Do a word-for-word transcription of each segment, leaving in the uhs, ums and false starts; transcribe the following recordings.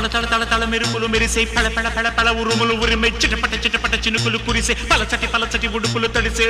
తల తల తల తల మెరుపులు మెరిసే పళ పళ పళ పళ ఉరుములు ఉరిమే చిటపట చిటపట చినుకులు కురిసే పలచటి పలచటి ఉడుపులు తడిసే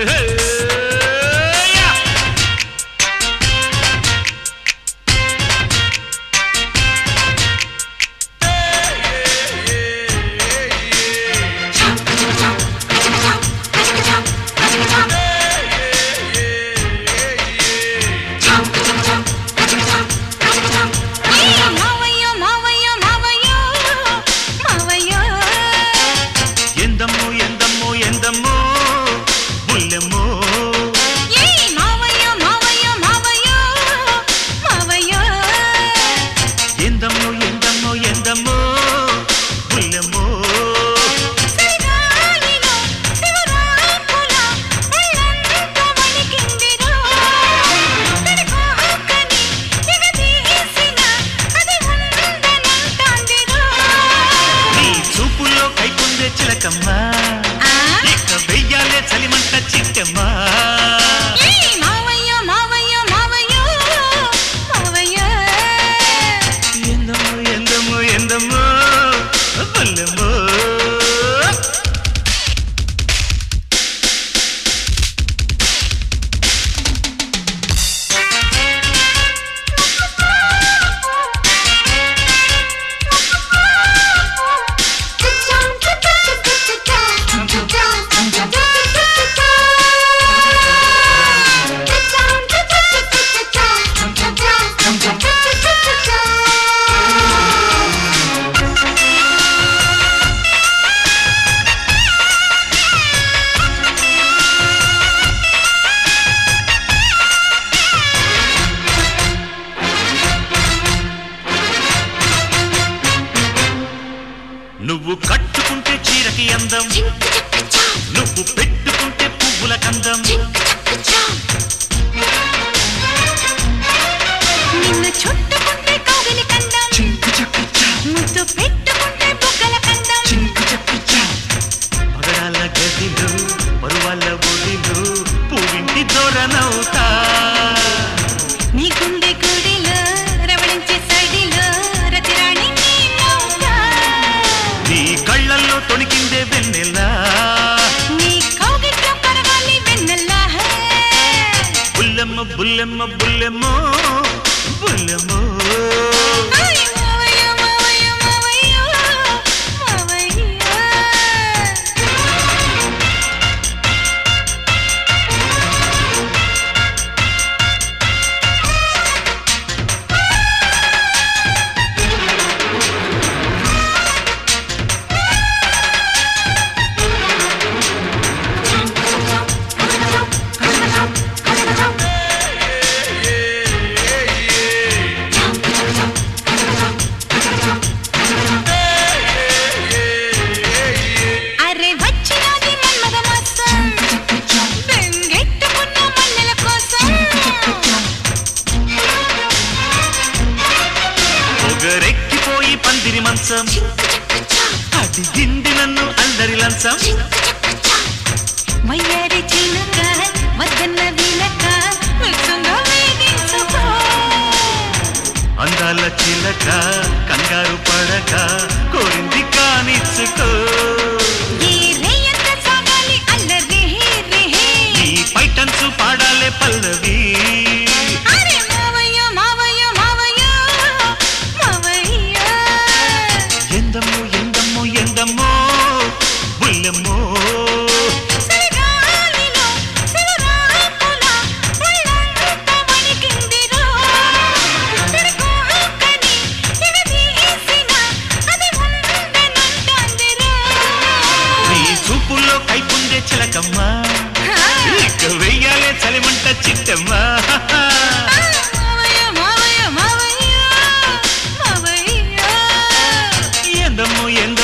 చిలకమ్మా ఇక వెయ్యాలే చలిమంట చిట్టమ్మా ఎందమ్మో ఎందమ్మో ఎందమ్మో బల్లెమ్మో నువ్వు కట్టుకుంటే చీరకి అందం నువ్వు పెట్టుకుంటే పువ్వుల కందం నిన్ను చుట్టుకుంటే కౌగిలి కందం ముద్దు పెట్టుకుంటే బుగ్గల కందం పగడాల గదిలో పరువాల ఒడిలో పువ్వింటి దొరనవుతా నీ గుండె గుడిలో రవళించే సడిలో రతిరాణి నీ కళ్ళల్లో తొణికిందే వెన్నెలా నీ కౌగిట్లో కరగాలి వెన్నెలా బుల్లెమ్మ బుల్లెమ్మ బుల్లెమ్మో బుల్లెమ్మో రెక్కిపోయి పందిరి మంచం అడిగింది నన్ను అల్లరి లంచం వయ్యారి చిలక వద్దన్న విలక అందాల చిలక కంగారు పడక కోరింది కానిచ్చుకో ఈ పైటన్సు పాడాలే పల్లవి ఎందమ్మో ఎందమ్మో ఎందమ్మో బుల్లెమ్మో నీ చూపుల్లో కైపుందే చిలకమ్మా ఇక వెయ్యాలే చలిమంట చిట్టమ్మా ఎందమ్మో ఎంద